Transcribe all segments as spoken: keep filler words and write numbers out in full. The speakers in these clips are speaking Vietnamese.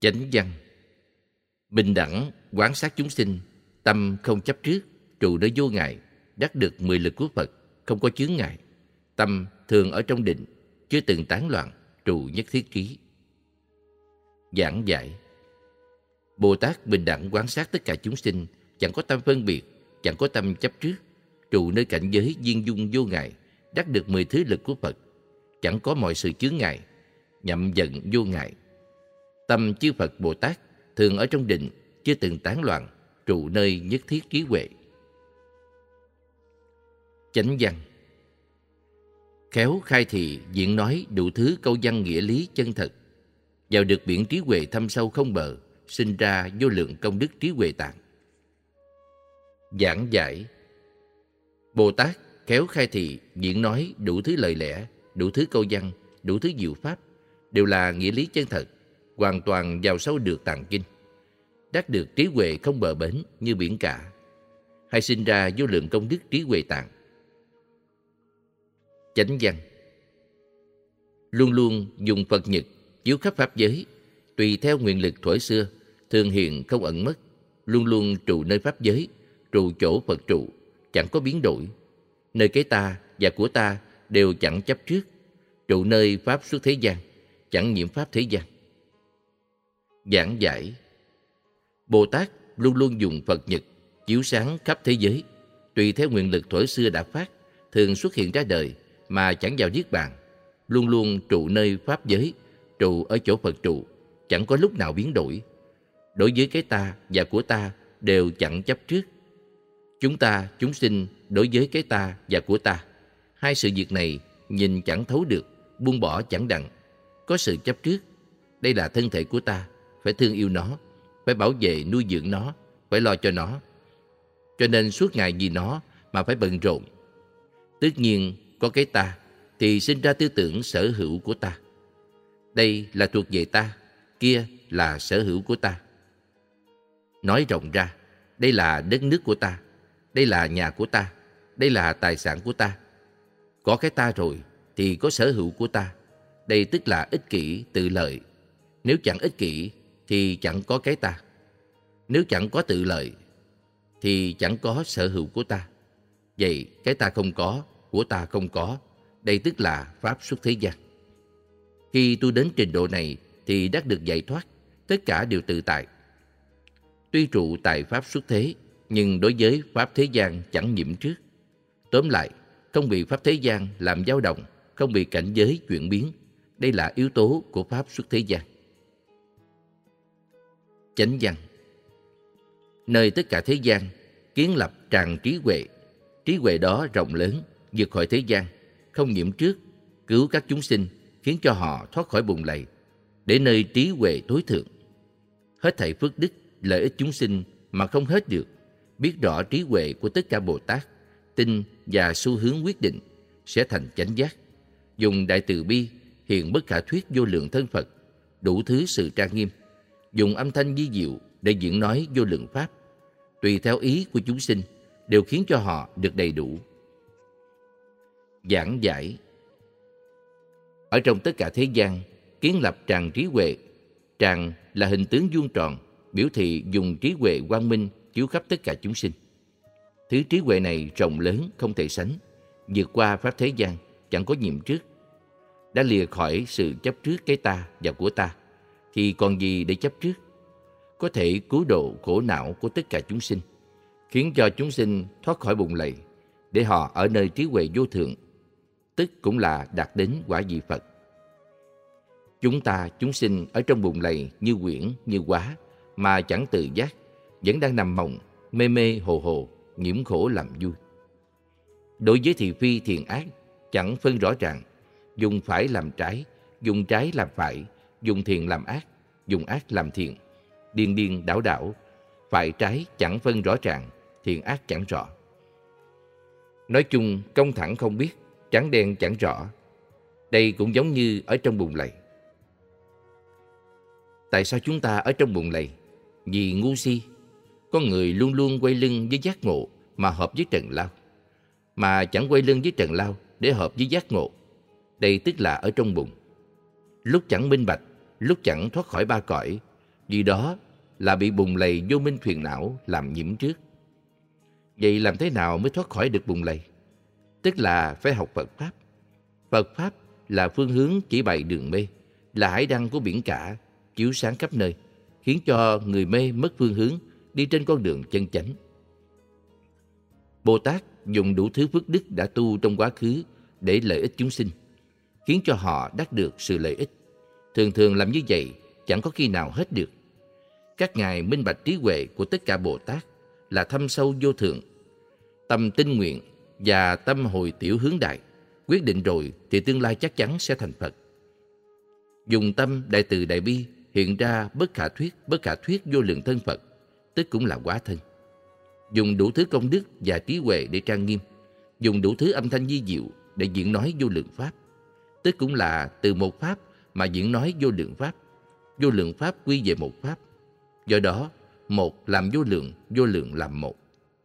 Chánh văn. Bình đẳng quán sát chúng sinh, tâm không chấp trước, trụ nơi vô ngại, đắc được mười lực của Phật, không có chướng ngại. Tâm thường ở trong định, chưa từng tán loạn, trụ nhất thiết trí. Giảng giải. Bồ Tát bình đẳng quán sát tất cả chúng sinh, chẳng có tâm phân biệt, chẳng có tâm chấp trước, trụ nơi cảnh giới viên dung vô ngại, đắc được mười thứ lực của Phật, chẳng có mọi sự chướng ngại, nhậm giận vô ngại. Tâm chư Phật Bồ Tát thường ở trong định, chưa từng tán loạn, trụ nơi nhất thiết trí huệ. Chánh văn. Khéo khai thị diễn nói đủ thứ câu văn nghĩa lý chân thật, vào được biển trí huệ thâm sâu không bờ, sinh ra vô lượng công đức trí huệ tạng. Giảng giải. Bồ Tát khéo khai thị diễn nói đủ thứ lời lẽ, đủ thứ câu văn, đủ thứ diệu pháp, đều là nghĩa lý chân thật, hoàn toàn vào sâu được tạng kinh, đắc được trí huệ không bờ bến như biển cả, hay sinh ra vô lượng công đức trí huệ tạng. Chánh văn. Luôn luôn dùng Phật nhật chiếu khắp pháp giới, tùy theo nguyện lực thuở xưa, thường hiện không ẩn mất, luôn luôn trụ nơi pháp giới, trụ chỗ Phật trụ, chẳng có biến đổi. Nơi cái ta và của ta đều chẳng chấp trước, trụ nơi pháp xuất thế gian, chẳng nhiễm pháp thế gian. Giảng giải. Bồ Tát luôn luôn dùng Phật nhật chiếu sáng khắp thế giới, tùy theo nguyện lực thuở xưa đã phát, thường xuất hiện ra đời mà chẳng vào niết bàn, luôn luôn trụ nơi pháp giới, trụ ở chỗ Phật trụ, chẳng có lúc nào biến đổi. Đối với cái ta và của ta đều chẳng chấp trước. Chúng ta, chúng sinh đối với cái ta và của ta, hai sự việc này nhìn chẳng thấu được, buông bỏ chẳng đặng, có sự chấp trước. Đây là thân thể của ta, phải thương yêu nó, phải bảo vệ nuôi dưỡng nó, phải lo cho nó. Cho nên suốt ngày vì nó mà phải bận rộn. Tất nhiên có cái ta thì sinh ra tư tưởng sở hữu của ta. Đây là thuộc về ta, kia là sở hữu của ta. Nói rộng ra, đây là đất nước của ta, đây là nhà của ta, đây là tài sản của ta. Có cái ta rồi thì có sở hữu của ta. Đây tức là ích kỷ tự lợi. Nếu chẳng ích kỷ thì chẳng có cái ta. Nếu chẳng có tự lợi thì chẳng có sở hữu của ta. Vậy cái ta không có, của ta không có, đây tức là pháp xuất thế gian. Khi tu đến trình độ này thì đắc được giải thoát, tất cả đều tự tại. Tuy trụ tại pháp xuất thế, nhưng đối với pháp thế gian chẳng nhiễm trước. Tóm lại, không bị pháp thế gian làm dao động, không bị cảnh giới chuyển biến. Đây là yếu tố của pháp xuất thế gian. Chánh văn. Nơi tất cả thế gian, kiến lập tràn trí huệ. Trí huệ đó rộng lớn, vượt khỏi thế gian, không nhiễm trước, cứu các chúng sinh, khiến cho họ thoát khỏi bùn lầy, để nơi trí huệ tối thượng. Hết thảy phước đức, lợi ích chúng sinh mà không hết được, biết rõ trí huệ của tất cả Bồ Tát, tin và xu hướng quyết định, sẽ thành chánh giác. Dùng đại từ bi, hiện bất khả thuyết vô lượng thân Phật, đủ thứ sự trang nghiêm, dùng âm thanh vi diệu để diễn nói vô lượng pháp, tùy theo ý của chúng sinh, đều khiến cho họ được đầy đủ. Giảng giải. Ở trong tất cả thế gian, kiến lập tràng trí huệ. Tràng là hình tướng vuông tròn, biểu thị dùng trí huệ quang minh chiếu khắp tất cả chúng sinh. Thứ trí huệ này rộng lớn không thể sánh, vượt qua pháp thế gian, chẳng có nhiễm trước. Đã lìa khỏi sự chấp trước cái ta và của ta, thì còn gì để chấp trước? Có thể cứu độ khổ não của tất cả chúng sinh, khiến cho chúng sinh thoát khỏi bùn lầy, để họ ở nơi trí huệ vô thượng, tức cũng là đạt đến quả vị Phật. Chúng ta, chúng sinh ở trong bùn lầy như quyển, như quá, mà chẳng tự giác, vẫn đang nằm mộng, mê mê hồ hồ, nhiễm khổ làm vui. Đối với thị phi thiện ác, chẳng phân rõ ràng, dùng phải làm trái, dùng trái làm phải, dùng thiện làm ác, dùng ác làm thiện, điên điên đảo đảo, phải trái chẳng phân rõ ràng, thiện ác chẳng rõ. Nói chung, công thẳng không biết, trắng đen chẳng rõ. Đây cũng giống như ở trong bùn lầy. Tại sao chúng ta ở trong bùn lầy? Vì ngu si. Con người luôn luôn quay lưng với giác ngộ mà hợp với trần lao, mà chẳng quay lưng với trần lao để hợp với giác ngộ. Đây tức là ở trong bùn. Lúc chẳng minh bạch, lúc chẳng thoát khỏi ba cõi, vì đó là bị bùn lầy vô minh phiền não làm nhiễm trước. Vậy làm thế nào mới thoát khỏi được bùn lầy? Tức là phải học Phật Pháp. Phật Pháp là phương hướng chỉ bày đường mê, là hải đăng của biển cả, chiếu sáng khắp nơi, khiến cho người mê mất phương hướng, đi trên con đường chân chánh. Bồ Tát dùng đủ thứ phước đức đã tu trong quá khứ để lợi ích chúng sinh, khiến cho họ đắc được sự lợi ích. Thường thường làm như vậy chẳng có khi nào hết được. Các ngài minh bạch trí huệ của tất cả Bồ Tát là thâm sâu vô thượng. Tâm tinh nguyện và tâm hồi tiểu hướng đại, quyết định rồi thì tương lai chắc chắn sẽ thành Phật. Dùng tâm đại từ đại bi hiện ra bất khả thuyết, bất khả thuyết vô lượng thân Phật, tức cũng là hóa thân. Dùng đủ thứ công đức và trí huệ để trang nghiêm, dùng đủ thứ âm thanh di diệu để diễn nói vô lượng pháp, tức cũng là từ một pháp mà diễn nói vô lượng pháp. Vô lượng pháp quy về một pháp. Do đó, một làm vô lượng, vô lượng làm một.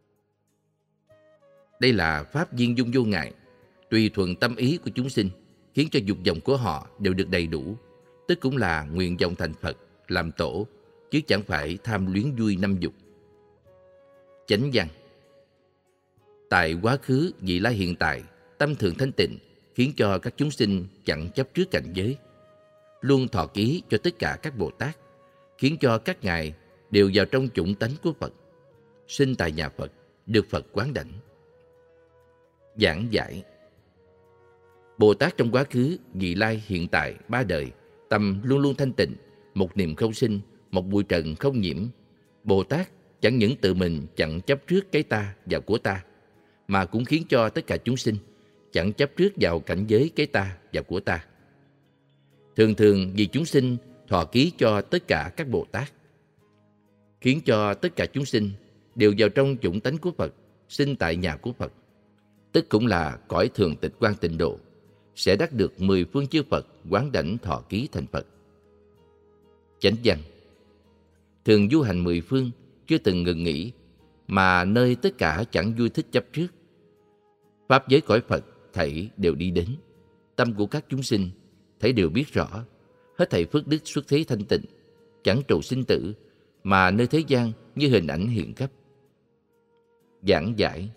Đây là pháp viên dung vô ngại, tùy thuận tâm ý của chúng sinh, khiến cho dục vọng của họ đều được đầy đủ, tức cũng là nguyện vọng thành Phật, làm tổ, chứ chẳng phải tham luyến vui năm dục. Chánh văn. Tại quá khứ, vị lai hiện tại, tâm thường thanh tịnh, khiến cho các chúng sinh chẳng chấp trước cảnh giới, luôn thọ ký cho tất cả các Bồ Tát, khiến cho các ngài đều vào trong chủng tánh của Phật, sinh tại nhà Phật, được Phật quán đảnh. Giảng giải. Bồ Tát trong quá khứ, vị lai, hiện tại, ba đời, tâm luôn luôn thanh tịnh, một niệm không sinh, một bụi trần không nhiễm. Bồ Tát chẳng những tự mình chẳng chấp trước cái ta và của ta, mà cũng khiến cho tất cả chúng sinh chẳng chấp trước vào cảnh giới cái ta và của ta. Thường thường vì chúng sinh thọ ký cho tất cả các Bồ Tát, khiến cho tất cả chúng sinh đều vào trong chủng tánh của Phật, sinh tại nhà của Phật, tức cũng là cõi thường tịch quan tịnh độ, sẽ đắc được mười phương chư Phật quán đảnh thọ ký thành Phật. Chánh văn. Thường du hành mười phương, chưa từng ngừng nghỉ, mà nơi tất cả chẳng vui thích chấp trước. Pháp giới cõi Phật thảy đều đi đến, tâm của các chúng sinh thảy đều biết rõ, hết thảy phước đức xuất thế thanh tịnh, chẳng trụ sinh tử, mà nơi thế gian như hình ảnh hiện khắp. Giảng giải.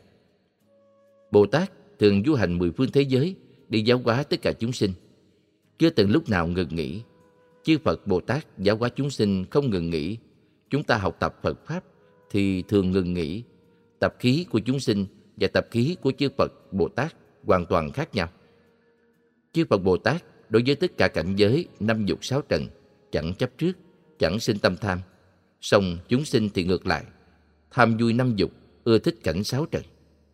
Bồ Tát thường du hành mười phương thế giới, đi giáo hóa tất cả chúng sinh, chưa từng lúc nào ngừng nghỉ. Chư Phật Bồ Tát giáo hóa chúng sinh không ngừng nghỉ. Chúng ta học tập Phật Pháp thì thường ngừng nghỉ. Tập khí của chúng sinh và tập khí của chư Phật Bồ Tát hoàn toàn khác nhau. Chư Phật Bồ Tát đối với tất cả cảnh giới năm dục sáu trần chẳng chấp trước, chẳng sinh tâm tham. Song chúng sinh thì ngược lại, tham vui năm dục, ưa thích cảnh sáu trần.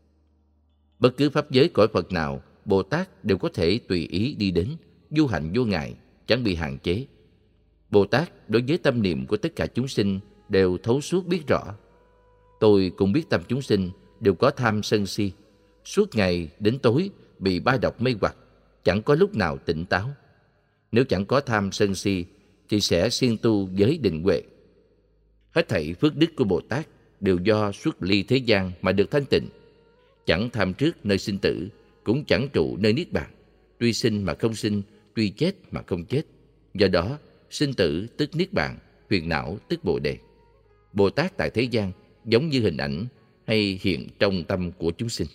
Bất cứ pháp giới cõi Phật nào, Bồ Tát đều có thể tùy ý đi đến, du hành vô ngại, chẳng bị hạn chế. Bồ Tát đối với tâm niệm của tất cả chúng sinh đều thấu suốt biết rõ. Tôi cũng biết tâm chúng sinh đều có tham sân si, suốt ngày đến tối bị ba độc mê hoặc, chẳng có lúc nào tỉnh táo. Nếu chẳng có tham sân si thì sẽ siêng tu giới định huệ. Hết thảy phước đức của Bồ Tát đều do xuất ly thế gian mà được thanh tịnh, chẳng tham trước nơi sinh tử, cũng chẳng trụ nơi niết bàn, tuy sinh mà không sinh, tuy chết mà không chết. Do đó, sinh tử tức niết bàn, phiền não tức bồ đề. Bồ Tát tại thế gian giống như hình ảnh hay hiện trong tâm của chúng sinh.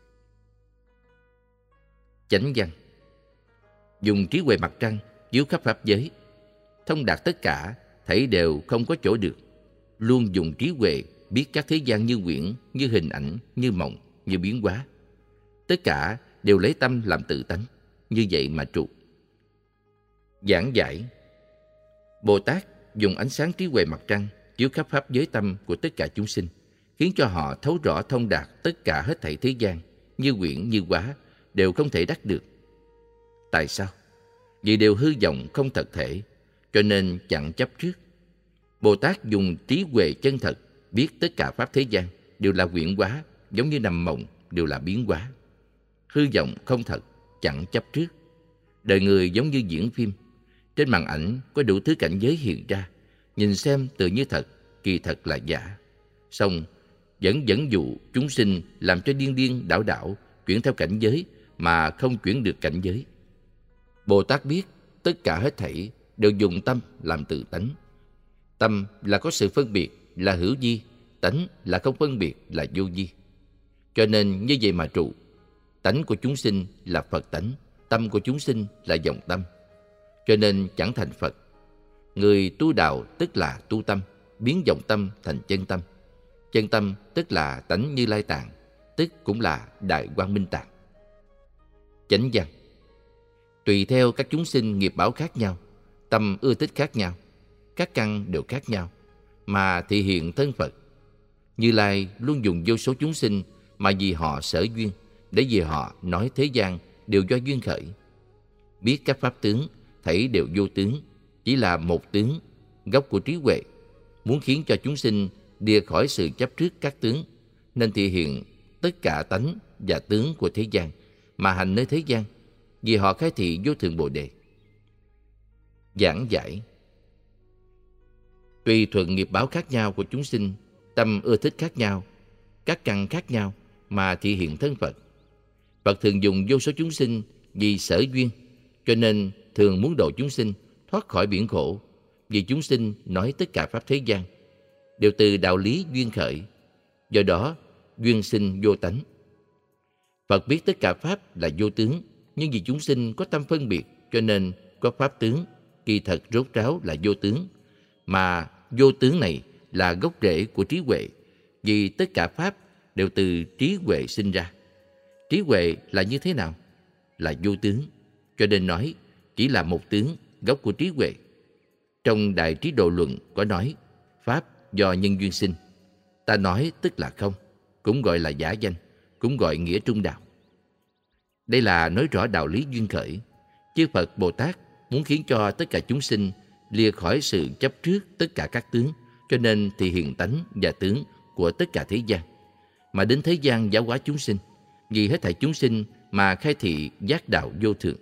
Chánh văn. Dùng trí huệ mặt trăng chiếu khắp pháp giới, thông đạt tất cả, thảy đều không có chỗ được. Luôn dùng trí huệ biết các thế gian như quyển, như hình ảnh, như mộng, như biến hóa. Tất cả đều lấy tâm làm tự tánh, như vậy mà trụ. Giảng giải. Bồ Tát dùng ánh sáng trí huệ mặt trăng chiếu khắp pháp giới tâm của tất cả chúng sinh, khiến cho họ thấu rõ thông đạt tất cả hết thảy thế gian, như quyển như hóa, đều không thể đắc được. Tại sao? Vì đều hư vọng không thật thể, cho nên chẳng chấp trước. Bồ Tát dùng trí huệ chân thật biết tất cả pháp thế gian đều là quyển hóa, giống như nằm mộng, đều là biến hóa. Hư vọng không thật, chẳng chấp trước. Đời người giống như diễn phim, trên màn ảnh có đủ thứ cảnh giới hiện ra, nhìn xem tự như thật, kỳ thật là giả. Song vẫn dẫn dụ chúng sinh làm cho điên điên đảo đảo, chuyển theo cảnh giới mà không chuyển được cảnh giới. Bồ Tát biết tất cả hết thảy đều dùng tâm làm tự tánh. Tâm là có sự phân biệt, là hữu vi. Tánh là không phân biệt, là vô vi. Cho nên như vậy mà trụ. Tánh của chúng sinh là Phật tánh, tâm của chúng sinh là vọng tâm. Cho nên chẳng thành Phật. Người tu đạo tức là tu tâm, biến vọng tâm thành chân tâm. Chân tâm tức là tánh Như Lai tạng, tức cũng là Đại Quang Minh tạng. Chánh văn. Tùy theo các chúng sinh nghiệp báo khác nhau, tâm ưa thích khác nhau, các căn đều khác nhau, mà thị hiện thân Phật. Như Lai luôn dùng vô số chúng sinh mà vì họ sở duyên, để vì họ nói thế gian đều do duyên khởi. Biết các pháp tướng, thảy đều vô tướng, chỉ là một tướng, gốc của trí huệ. Muốn khiến cho chúng sinh lìa khỏi sự chấp trước các tướng, nên thị hiện tất cả tánh và tướng của thế gian, mà hành nơi thế gian, vì họ khai thị vô thượng Bồ Đề. Giảng giải. Tùy thuận nghiệp báo khác nhau của chúng sinh, tâm ưa thích khác nhau, các căn khác nhau, mà thị hiện thân Phật. Phật thường dùng vô số chúng sinh vì sở duyên, cho nên thường muốn độ chúng sinh thoát khỏi biển khổ. Vì chúng sinh nói tất cả pháp thế gian đều từ đạo lý duyên khởi, do đó duyên sinh vô tánh. Phật biết tất cả pháp là vô tướng, nhưng vì chúng sinh có tâm phân biệt, cho nên có pháp tướng, kỳ thật rốt ráo là vô tướng. Mà vô tướng này là gốc rễ của trí huệ, vì tất cả pháp đều từ trí huệ sinh ra. Trí huệ là như thế nào? Là vô tướng, cho nên nói chỉ là một tướng, gốc của trí huệ. Trong Đại Trí Độ Luận có nói, pháp do nhân duyên sinh. Ta nói tức là không, cũng gọi là giả danh, cũng gọi nghĩa trung đạo. Đây là nói rõ đạo lý duyên khởi. Chư Phật Bồ Tát muốn khiến cho tất cả chúng sinh lìa khỏi sự chấp trước tất cả các tướng, cho nên thì hiện tánh và tướng của tất cả thế gian, mà đến thế gian giáo hóa chúng sinh, vì hết thảy chúng sinh mà khai thị giác đạo vô thượng.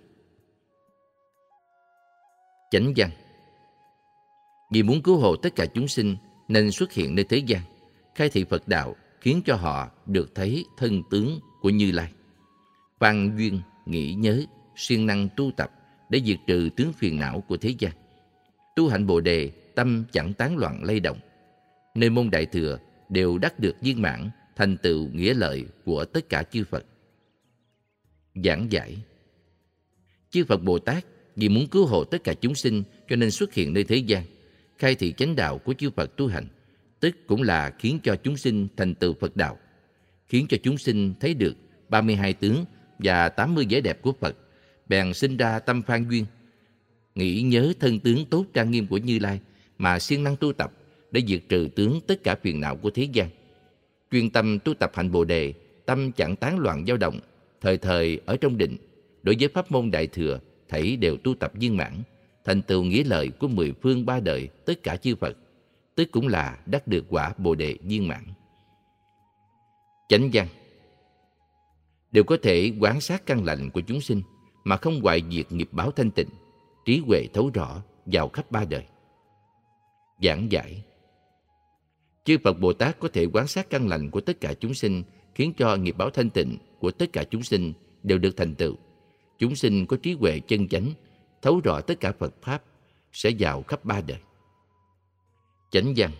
Chánh văn. Vì muốn cứu hộ tất cả chúng sinh nên xuất hiện nơi thế gian, khai thị Phật đạo, khiến cho họ được thấy thân tướng của Như Lai. Phan duyên, nghĩ nhớ, siêng năng tu tập để diệt trừ tướng phiền não của thế gian. Tu hạnh Bồ Đề, tâm chẳng tán loạn lay động. Nơi môn Đại Thừa đều đắc được viên mãn, thành tựu nghĩa lợi của tất cả chư Phật. Giảng giải. Chư Phật Bồ Tát vì muốn cứu hộ tất cả chúng sinh cho nên xuất hiện nơi thế gian, khai thị chánh đạo của chư Phật tu hành, tức cũng là khiến cho chúng sinh thành tựu Phật đạo, khiến cho chúng sinh thấy được ba mươi hai tướng và tám mươi vẻ đẹp của Phật, bèn sinh ra tâm phan duyên, nghĩ nhớ thân tướng tốt trang nghiêm của Như Lai mà siêng năng tu tập để diệt trừ tướng tất cả phiền não của thế gian. Chuyên tâm tu tập hạnh Bồ Đề, tâm chẳng tán loạn dao động, thời thời ở trong định. Đối với pháp môn Đại Thừa, thảy đều tu tập viên mãn, thành tựu nghĩa lợi của mười phương ba đời tất cả chư Phật, tức cũng là đắc được quả Bồ Đề viên mãn. Chánh văn. Đều có thể quán sát căn lành của chúng sinh mà không hoại diệt nghiệp báo thanh tịnh, trí huệ thấu rõ vào khắp ba đời. Giảng giải. Chư Phật Bồ Tát có thể quán sát căn lành của tất cả chúng sinh, khiến cho nghiệp báo thanh tịnh của tất cả chúng sinh đều được thành tựu. Chúng sinh có trí huệ chân chánh, thấu rõ tất cả Phật Pháp, sẽ vào khắp ba đời. Chánh văn.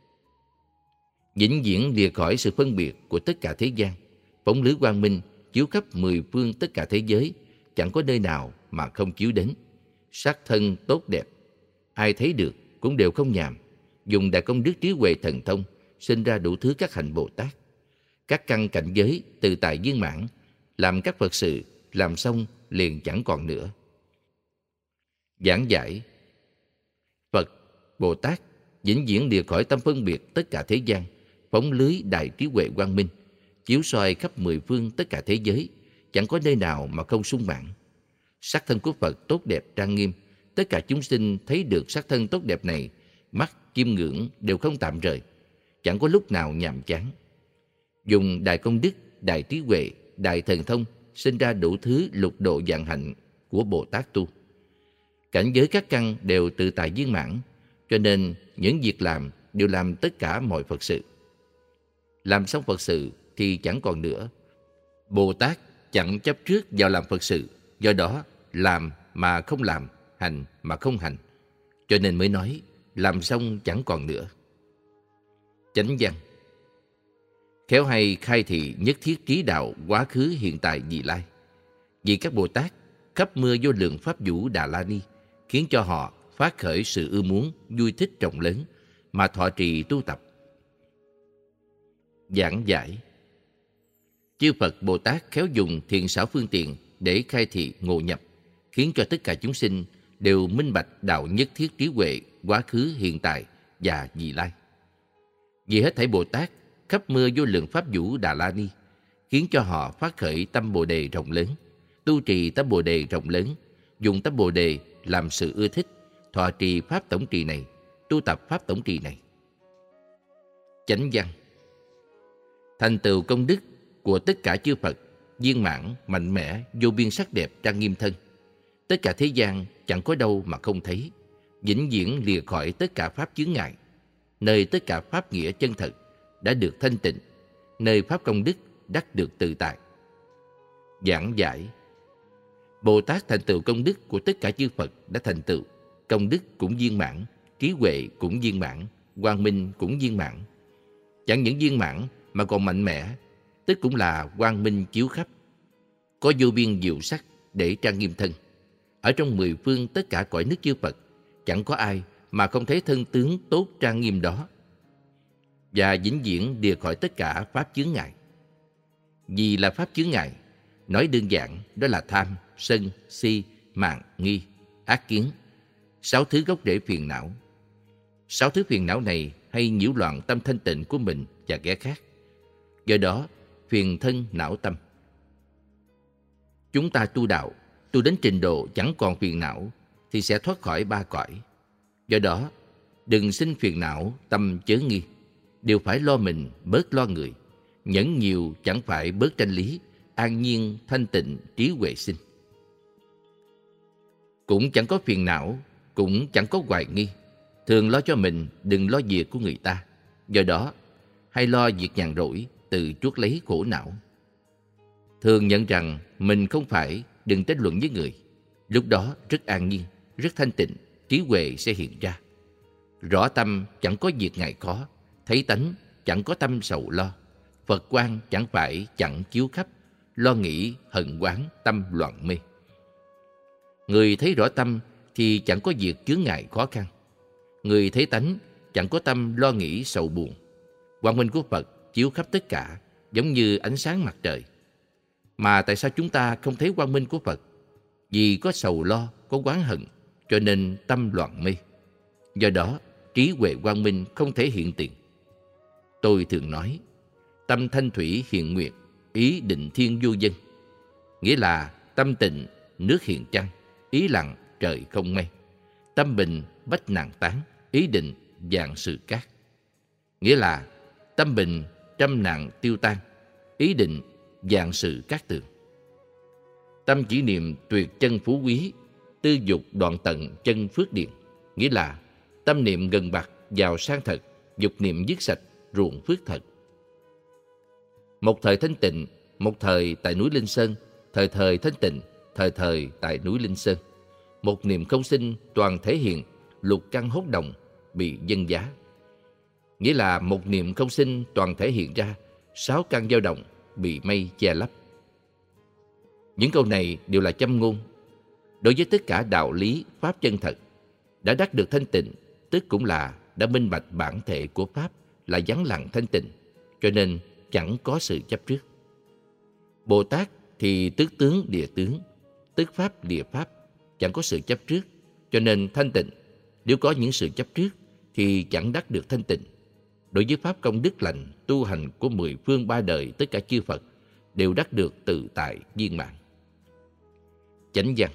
Vĩnh viễn lìa khỏi sự phân biệt của tất cả thế gian, phóng lưới quang minh chiếu khắp mười phương tất cả thế giới, chẳng có nơi nào mà không chiếu đến. Sắc thân tốt đẹp, ai thấy được cũng đều không nhàm, dùng đại công đức trí huệ thần thông, sinh ra đủ thứ các hạnh Bồ Tát. Các căn cảnh giới từ tài viên mãn, làm các Phật sự, làm xong liền chẳng còn nữa. Giảng giải. Phật Bồ Tát vĩnh viễn lìa khỏi tâm phân biệt tất cả thế gian, phóng lưới đại trí huệ quang minh, chiếu soi khắp mười phương tất cả thế giới, chẳng có nơi nào mà không sung mãn. Sắc thân của Phật tốt đẹp trang nghiêm, tất cả chúng sinh thấy được sắc thân tốt đẹp này, mắt chiêm ngưỡng đều không tạm rời, chẳng có lúc nào nhàm chán. Dùng đại công đức, đại trí huệ, đại thần thông, sinh ra đủ thứ lục độ vạn hạnh của Bồ Tát tu. Cảnh giới các căn đều từ tài viên mãn, cho nên những việc làm đều làm tất cả mọi Phật sự. Làm xong Phật sự thì chẳng còn nữa. Bồ Tát chẳng chấp trước vào làm Phật sự, do đó làm mà không làm, hành mà không hành. Cho nên mới nói, làm xong chẳng còn nữa. Chánh văn. Khéo hay khai thị nhất thiết trí đạo quá khứ hiện tại vị lai. Vì các Bồ Tát khắp mưa vô lượng pháp vũ Đà La Ni, khiến cho họ phát khởi sự ưa muốn, vui thích rộng lớn mà thọ trì tu tập. Giảng giải. Chư Phật Bồ Tát khéo dùng thiện xảo phương tiện để khai thị ngộ nhập, khiến cho tất cả chúng sinh đều minh bạch đạo nhất thiết trí huệ quá khứ hiện tại và vị lai. Vì hết thảy Bồ Tát khắp mưa vô lượng pháp vũ Đà La Ni, khiến cho họ phát khởi tâm Bồ Đề rộng lớn, tu trì tâm Bồ Đề rộng lớn, dùng tâm Bồ Đề làm sự ưa thích, thọ trì pháp tổng trì này, tu tập pháp tổng trì này. Chánh văn. Thành tựu công đức của tất cả chư Phật viên mãn, mạnh mẽ, vô biên sắc đẹp trang nghiêm thân, tất cả thế gian chẳng có đâu mà không thấy, vĩnh viễn lìa khỏi tất cả pháp chướng ngại, nơi tất cả pháp nghĩa chân thật đã được thanh tịnh, nơi pháp công đức đắc được tự tại. Giảng giải. Bồ Tát thành tựu công đức của tất cả chư Phật đã thành tựu, công đức cũng viên mãn, trí huệ cũng viên mãn, quang minh cũng viên mãn. Chẳng những viên mãn mà còn mạnh mẽ, tức cũng là quang minh chiếu khắp, có vô biên diệu sắc để trang nghiêm thân. Ở trong mười phương tất cả cõi nước chư Phật, chẳng có ai mà không thấy thân tướng tốt trang nghiêm đó, và vĩnh viễn lìa khỏi tất cả pháp chướng ngại. Vì là pháp chướng ngại, nói đơn giản đó là tham, sân, si, mạn, nghi, ác kiến, sáu thứ gốc rễ phiền não. Sáu thứ phiền não này hay nhiễu loạn tâm thanh tịnh của mình và kẻ khác. Do đó, phiền thân não tâm. Chúng ta tu đạo, tu đến trình độ chẳng còn phiền não, thì sẽ thoát khỏi ba cõi. Do đó, đừng sinh phiền não, tâm chớ nghi. Đều phải lo mình, bớt lo người. Nhẫn nhiều chẳng phải bớt tranh lý, an nhiên, thanh tịnh, trí huệ sinh. Cũng chẳng có phiền não, cũng chẳng có hoài nghi. Thường lo cho mình, đừng lo việc của người ta. Do đó, hay lo việc nhàn rỗi, từ chuốc lấy khổ não. Thường nhận rằng mình không phải, đừng tranh luận với người. Lúc đó rất an nhiên, rất thanh tịnh, trí huệ sẽ hiện ra. Rõ tâm chẳng có việc ngại khó, thấy tánh chẳng có tâm sầu lo. Phật quang chẳng phải chẳng chiếu khắp, lo nghĩ hận oán tâm loạn mê. Người thấy rõ tâm thì chẳng có việc chướng ngại khó khăn. Người thấy tánh chẳng có tâm lo nghĩ sầu buồn. Quang minh của Phật chiếu khắp tất cả, giống như ánh sáng mặt trời. Mà tại sao chúng ta không thấy quang minh của Phật? Vì có sầu lo, có oán hận, cho nên tâm loạn mê. Do đó, trí huệ quang minh không thể hiện tiền. Tôi thường nói, tâm thanh thủy hiện nguyệt, ý định thiên vô dân. Nghĩa là tâm tịnh, nước hiện trăng, ý lặng, trời không mây. Tâm bình, bách nạn tán, ý định, vạn sự cát. Nghĩa là tâm bình, trăm nạn tiêu tan, ý định, vạn sự cát tường. Tâm chỉ niệm tuyệt chân phú quý, tư dục đoạn tận chân phước điền. Nghĩa là tâm niệm gần bạc giàu sang thật, dục niệm dứt sạch ruộng phước thật. Một thời thanh tịnh, một thời tại núi Linh Sơn, thời thời thanh tịnh, thời thời tại núi Linh Sơn. Một niệm không sinh toàn thể hiện, lục căn hốt đồng bị dân giá. Nghĩa là một niệm không sinh toàn thể hiện ra, sáu căn dao động bị mây che lấp. Những câu này đều là châm ngôn. Đối với tất cả đạo lý, pháp chân thật, đã đắc được thanh tịnh, tức cũng là đã minh bạch bản thể của pháp là vắng lặng thanh tịnh, cho nên chẳng có sự chấp trước. Bồ Tát thì tức tướng địa tướng, tức pháp địa pháp, chẳng có sự chấp trước, cho nên thanh tịnh. Nếu có những sự chấp trước thì chẳng đắc được thanh tịnh. Đối với pháp công đức lành, tu hành của mười phương ba đời tất cả chư Phật đều đắc được tự tại viên mãn. Chánh văn.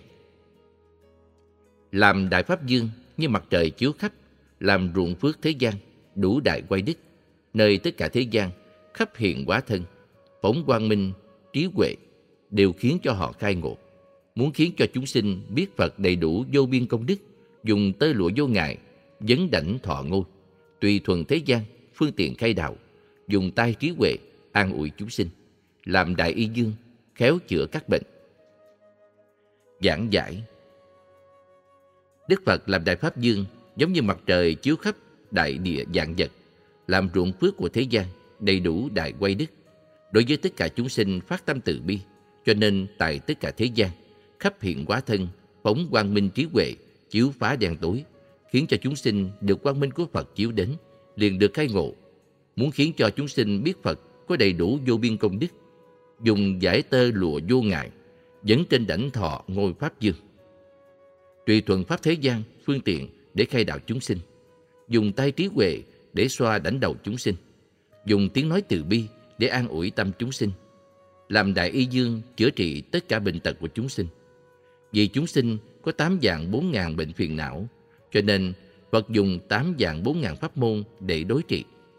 Làm đại pháp dương như mặt trời chiếu khắp, làm ruộng phước thế gian, đủ đại quay đức, nơi tất cả thế gian khắp hiện hóa thân, phóng quang minh, trí huệ, đều khiến cho họ khai ngộ. Muốn khiến cho chúng sinh biết Phật đầy đủ vô biên công đức, dùng tơ lụa vô ngại, vấn đảnh thọ ngôi, tùy thuần thế gian, phương tiện khai đạo, dùng tay trí huệ, an ủi chúng sinh, làm đại y dương, khéo chữa các bệnh. Giảng giải. Đức Phật làm đại pháp dương giống như mặt trời chiếu khắp đại địa vạn vật, làm ruộng phước của thế gian đầy đủ đại quay đức. Đối với tất cả chúng sinh phát tâm từ bi, cho nên tại tất cả thế gian, khắp hiện hóa thân, phóng quang minh trí huệ, chiếu phá đen tối, khiến cho chúng sinh được quang minh của Phật chiếu đến, liền được khai ngộ. Muốn khiến cho chúng sinh biết Phật có đầy đủ vô biên công đức, dùng giải tơ lụa vô ngại, dẫn trên đảnh thọ ngôi Pháp Dương. Tùy thuận Pháp thế gian, phương tiện để khai đạo chúng sinh, dùng tay trí huệ để xoa đảnh đầu chúng sinh, dùng tiếng nói từ bi để an ủi tâm chúng sinh, làm đại y dương chữa trị tất cả bệnh tật của chúng sinh. Vì chúng sinh có tám vạn bốn ngàn bệnh phiền não, cho nên Phật dùng tám vạn bốn ngàn pháp môn để đối trị.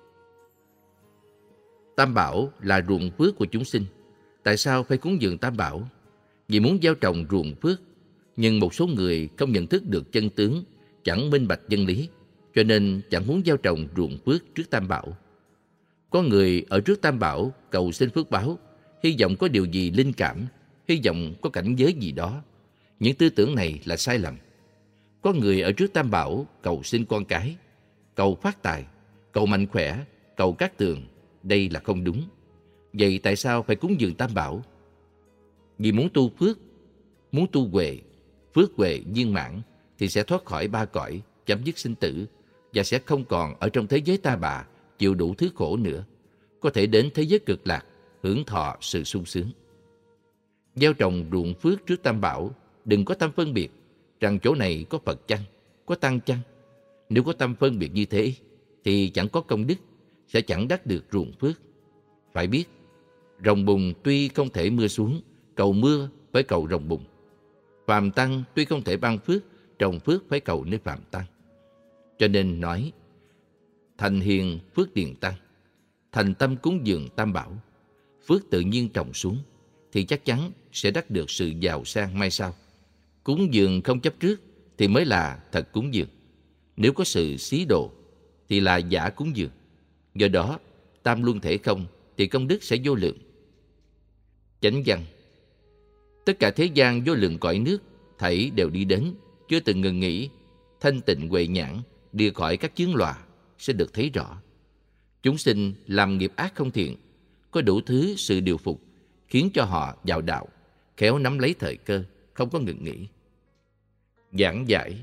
Tam Bảo là ruộng phước của chúng sinh. Tại sao phải cúng dường Tam Bảo? Vì muốn gieo trồng ruộng phước, nhưng một số người không nhận thức được chân tướng, chẳng minh bạch chân lý, cho nên chẳng muốn gieo trồng ruộng phước trước Tam Bảo. Có người ở trước Tam Bảo cầu xin phước báo, hy vọng có điều gì linh cảm, hy vọng có cảnh giới gì đó. Những tư tưởng này là sai lầm. Có người ở trước Tam Bảo cầu xin con cái, cầu phát tài, cầu mạnh khỏe, cầu cát tường. Đây là không đúng. Vậy tại sao phải cúng dường Tam Bảo? Vì muốn tu phước, muốn tu huệ, phước huệ viên mãn thì sẽ thoát khỏi ba cõi, chấm dứt sinh tử và sẽ không còn ở trong thế giới ta bà chịu đủ thứ khổ nữa, có thể đến thế giới cực lạc hưởng thọ sự sung sướng. Gieo trồng ruộng phước trước Tam Bảo, đừng có tâm phân biệt rằng chỗ này có Phật chăng, có Tăng chăng. Nếu có tâm phân biệt như thế thì chẳng có công đức, sẽ chẳng đắc được ruộng phước. Phải biết, rồng bùn tuy không thể mưa xuống, cầu mưa phải cầu rồng bùn. Phàm Tăng tuy không thể ban phước, trồng phước phải cầu nơi Phàm Tăng. Cho nên nói, thành hiền phước điền tăng, thành tâm cúng dường Tam Bảo, phước tự nhiên trồng xuống, thì chắc chắn sẽ đắc được sự giàu sang mai sau. Cúng dường không chấp trước thì mới là thật cúng dường. Nếu có sự xí đồ thì là giả cúng dường. Do đó, tam luân thể không thì công đức sẽ vô lượng. Chánh văn: tất cả thế gian vô lượng cõi nước, thảy đều đi đến, chưa từng ngừng nghỉ, thanh tịnh huệ nhãn, đi khỏi các chướng lòa, sẽ được thấy rõ. Chúng sinh làm nghiệp ác không thiện, có đủ thứ sự điều phục, khiến cho họ vào đạo, khéo nắm lấy thời cơ, không có ngừng nghỉ. Giảng giải: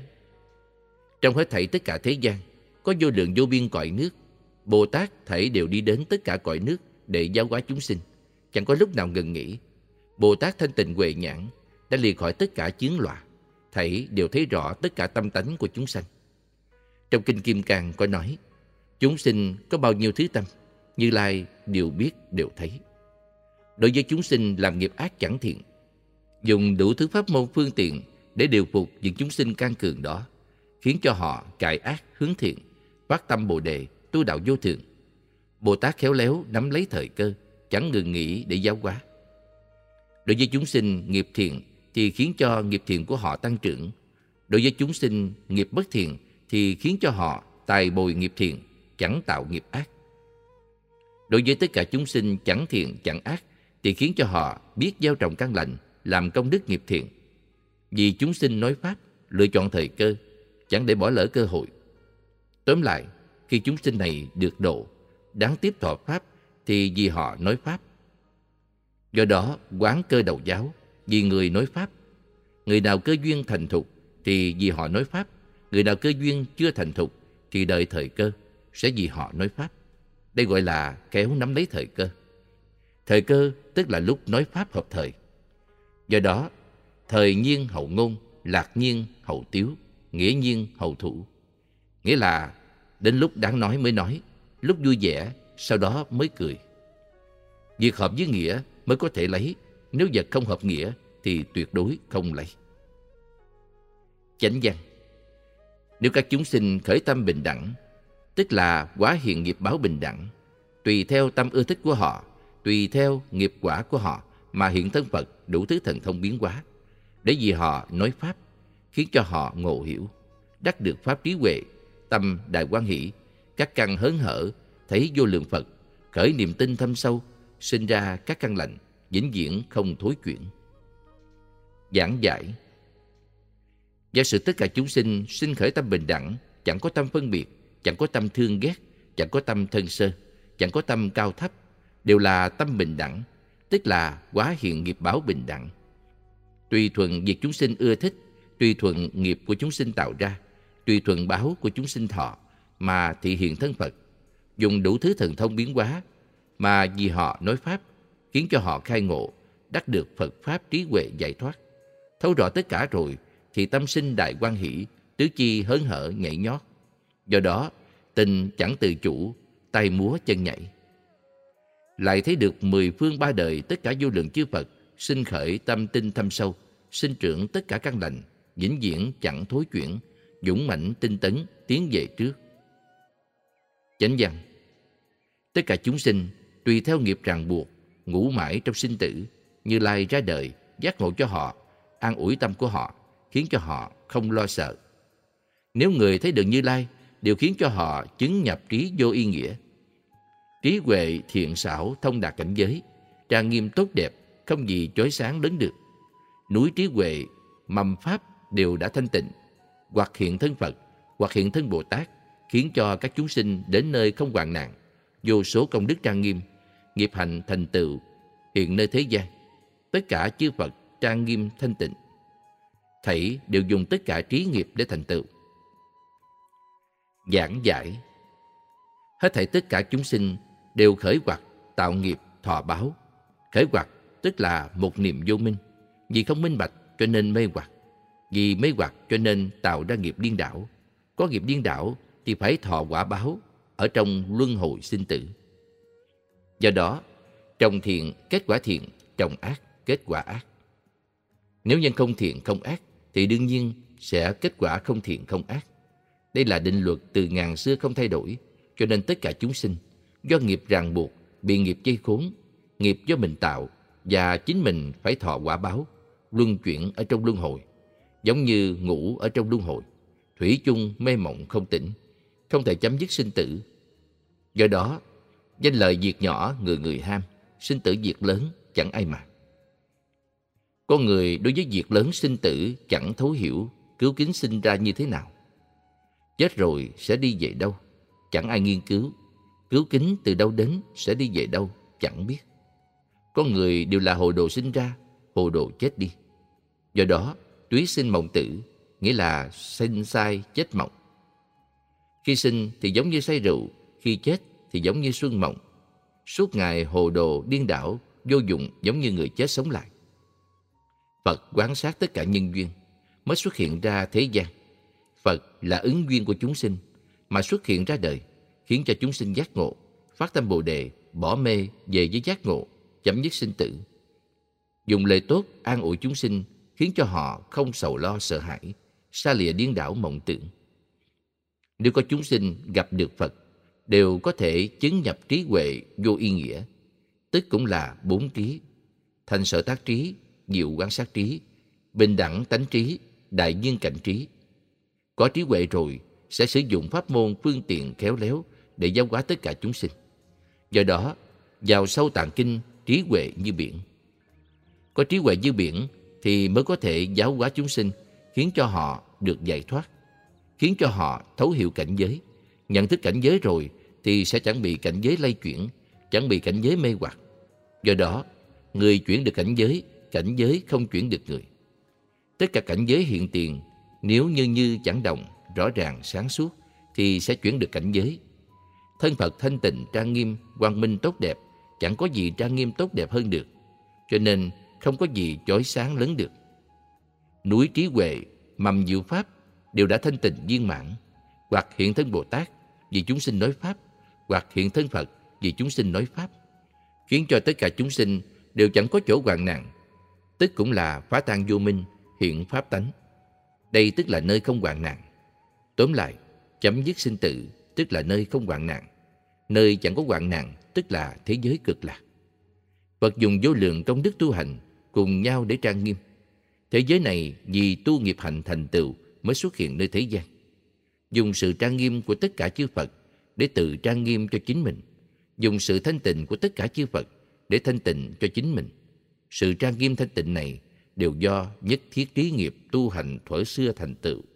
trong hết thảy tất cả thế gian, có vô lượng vô biên cõi nước, Bồ Tát thảy đều đi đến tất cả cõi nước để giáo hóa chúng sinh, chẳng có lúc nào ngừng nghỉ. Bồ Tát thanh tịnh huệ nhãn đã lìa khỏi tất cả chướng lòa, thảy đều thấy rõ tất cả tâm tánh của chúng sanh. Trong Kinh Kim Cang có nói, chúng sinh có bao nhiêu thứ tâm, Như Lai đều biết đều thấy. Đối với chúng sinh làm nghiệp ác chẳng thiện, dùng đủ thứ pháp môn phương tiện để điều phục những chúng sinh can cường đó, khiến cho họ cải ác hướng thiện, phát tâm Bồ Đề, tu đạo vô thượng. Bồ Tát khéo léo nắm lấy thời cơ, chẳng ngừng nghỉ để giáo hóa. Đối với chúng sinh nghiệp thiện thì khiến cho nghiệp thiện của họ tăng trưởng. Đối với chúng sinh nghiệp bất thiện thì khiến cho họ tài bồi nghiệp thiện, chẳng tạo nghiệp ác. Đối với tất cả chúng sinh chẳng thiện chẳng ác thì khiến cho họ biết gieo trồng căn lành, làm công đức nghiệp thiện. Vì chúng sinh nói pháp, lựa chọn thời cơ, chẳng để bỏ lỡ cơ hội. Tóm lại, khi chúng sinh này được độ, đáng tiếp thọ pháp thì vì họ nói pháp. Do đó, quán cơ đầu giáo, vì người nói pháp. Người nào cơ duyên thành thục thì vì họ nói pháp. Người nào cơ duyên chưa thành thục thì đợi thời cơ, sẽ vì họ nói pháp. Đây gọi là khéo nắm lấy thời cơ. Thời cơ tức là lúc nói pháp hợp thời. Do đó, thời nhiên hậu ngôn, lạc nhiên hậu tiếu, nghĩa nhiên hậu thủ. Nghĩa là đến lúc đáng nói mới nói, lúc vui vẻ sau đó mới cười. Việc hợp với nghĩa mới có thể lấy, nếu vật không hợp nghĩa thì tuyệt đối không lấy. Chánh văn: nếu các chúng sinh khởi tâm bình đẳng, tức là quả hiện nghiệp báo bình đẳng, tùy theo tâm ưa thích của họ, tùy theo nghiệp quả của họ mà hiện thân Phật đủ thứ thần thông biến hóa, để vì họ nói pháp, khiến cho họ ngộ hiểu, đắc được pháp trí huệ, tâm đại hoan hỷ, các căn hớn hở, thấy vô lượng Phật, khởi niềm tin thâm sâu, sinh ra các căn lành, vĩnh viễn không thối chuyển. Giảng giải: giả sử tất cả chúng sinh sinh khởi tâm bình đẳng, chẳng có tâm phân biệt, chẳng có tâm thương ghét, chẳng có tâm thân sơ, chẳng có tâm cao thấp, đều là tâm bình đẳng, tức là hóa hiện nghiệp báo bình đẳng. Tùy thuận việc chúng sinh ưa thích, tùy thuận nghiệp của chúng sinh tạo ra, tùy thuận báo của chúng sinh thọ mà thị hiện thân Phật, dùng đủ thứ thần thông biến hóa mà vì họ nói pháp, khiến cho họ khai ngộ, đắc được Phật pháp trí huệ giải thoát. Thấu rõ tất cả rồi thì tâm sinh đại hoan hỷ, tứ chi hớn hở nhảy nhót. Do đó tình chẳng tự chủ, tay múa chân nhảy. Lại thấy được mười phương ba đời tất cả vô lượng chư Phật sinh khởi tâm tinh thâm sâu, sinh trưởng tất cả căn lành, vĩnh viễn chẳng thối chuyển, dũng mãnh tinh tấn tiến về trước. Chánh văn: tất cả chúng sinh tùy theo nghiệp ràng buộc, ngủ mãi trong sinh tử, Như Lai ra đời giác ngộ cho họ, an ủi tâm của họ, khiến cho họ không lo sợ. Nếu người thấy được Như Lai, đều khiến cho họ chứng nhập trí vô ý nghĩa. Trí huệ thiện xảo thông đạt cảnh giới, trang nghiêm tốt đẹp, không gì chói sáng lớn được. Núi trí huệ, mầm pháp đều đã thanh tịnh, hoặc hiện thân Phật, hoặc hiện thân Bồ Tát, khiến cho các chúng sinh đến nơi không hoạn nạn, vô số công đức trang nghiêm, nghiệp hạnh thành tựu hiện nơi thế gian. Tất cả chư Phật trang nghiêm thanh tịnh, thảy đều dùng tất cả trí nghiệp để thành tựu. Giảng giải: hết thảy tất cả chúng sinh đều khởi hoặc tạo nghiệp thọ báo. Khởi hoặc tức là một niệm vô minh, vì không minh bạch cho nên mê hoặc, vì mê hoặc cho nên tạo ra nghiệp điên đảo. Có nghiệp điên đảo thì phải thọ quả báo ở trong luân hồi sinh tử. Do đó, trồng thiện kết quả thiện, trồng ác kết quả ác. Nếu nhân không thiện không ác thì đương nhiên sẽ kết quả không thiện không ác. Đây là định luật từ ngàn xưa không thay đổi, cho nên tất cả chúng sinh do nghiệp ràng buộc, bị nghiệp dây khốn, nghiệp do mình tạo và chính mình phải thọ quả báo, luân chuyển ở trong luân hồi, giống như ngủ ở trong luân hồi, thủy chung mê mộng không tỉnh, không thể chấm dứt sinh tử. Do đó, danh lợi việc nhỏ người người ham, sinh tử việc lớn chẳng ai màng. Con người đối với việc lớn sinh tử chẳng thấu hiểu cứu kính sinh ra như thế nào. Chết rồi sẽ đi về đâu, chẳng ai nghiên cứu. Cứu kính từ đâu đến, sẽ đi về đâu, chẳng biết. Con người đều là hồ đồ sinh ra, hồ đồ chết đi. Do đó, túy sinh mộng tử, nghĩa là sinh sai chết mộng. Khi sinh thì giống như say rượu, khi chết thì giống như xuân mộng. Suốt ngày hồ đồ điên đảo, vô dụng giống như người chết sống lại. Phật quan sát tất cả nhân duyên mới xuất hiện ra thế gian. Phật là ứng duyên của chúng sinh mà xuất hiện ra đời, khiến cho chúng sinh giác ngộ, phát tâm Bồ đề, bỏ mê về với giác ngộ, chấm dứt sinh tử. Dùng lời tốt an ủi chúng sinh, khiến cho họ không sầu lo sợ hãi, xa lìa điên đảo mộng tưởng. Nếu có chúng sinh gặp được Phật, đều có thể chứng nhập trí huệ vô ý nghĩa, tức cũng là bốn trí: thành sở tác trí, diệu quan sát trí, bình đẳng tánh trí, đại viên cảnh trí. Có trí huệ rồi sẽ sử dụng pháp môn phương tiện khéo léo để giáo hóa tất cả chúng sinh. Do đó, vào sâu tạng kinh, trí huệ như biển. Có trí huệ như biển thì mới có thể giáo hóa chúng sinh, khiến cho họ được giải thoát, khiến cho họ thấu hiểu cảnh giới. Nhận thức cảnh giới rồi thì sẽ chẳng bị cảnh giới lay chuyển, chẳng bị cảnh giới mê hoặc. Do đó, người chuyển được cảnh giới, cảnh giới không chuyển được người. Tất cả cảnh giới hiện tiền, nếu như như chẳng động, rõ ràng sáng suốt, thì sẽ chuyển được cảnh giới. Thân Phật thanh tịnh, trang nghiêm, quang minh tốt đẹp, chẳng có gì trang nghiêm tốt đẹp hơn được. Cho nên không có gì chói sáng lớn được. Núi trí huệ, mầm diệu pháp đều đã thanh tịnh viên mãn, hoặc hiện thân Bồ Tát vì chúng sinh nói pháp, hoặc hiện thân Phật vì chúng sinh nói pháp, khiến cho tất cả chúng sinh đều chẳng có chỗ hoạn nạn, tức cũng là phá tan vô minh, hiện pháp tánh. Đây tức là nơi không hoạn nạn. Tóm lại, chấm dứt sinh tử tức là nơi không hoạn nạn. Nơi chẳng có hoạn nạn tức là thế giới cực lạc. Phật dùng vô lượng công đức tu hành cùng nhau để trang nghiêm. Thế giới này vì tu nghiệp hạnh thành tựu mới xuất hiện nơi thế gian. Dùng sự trang nghiêm của tất cả chư Phật để tự trang nghiêm cho chính mình. Dùng sự thanh tịnh của tất cả chư Phật để thanh tịnh cho chính mình. Sự trang nghiêm thanh tịnh này đều do nhất thiết trí nghiệp tu hành thuở xưa thành tựu.